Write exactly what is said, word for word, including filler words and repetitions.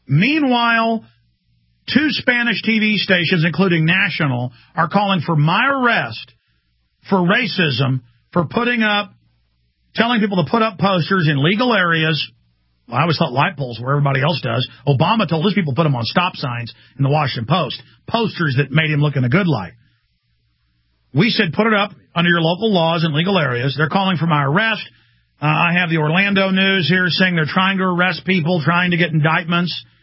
Meanwhile, two Spanish T V stations, including national, are calling for my arrest for racism, for putting up, telling people to put up posters in legal areas. Well, I always thought light poles where everybody else does. Obama told his people to put them on stop signs in the Washington Post. Posters that made him look in a good light. We said put it up under your local laws in legal areas. They're calling for my arrest. Uh, I have the Orlando News here saying they're trying to arrest people, trying to get indictments.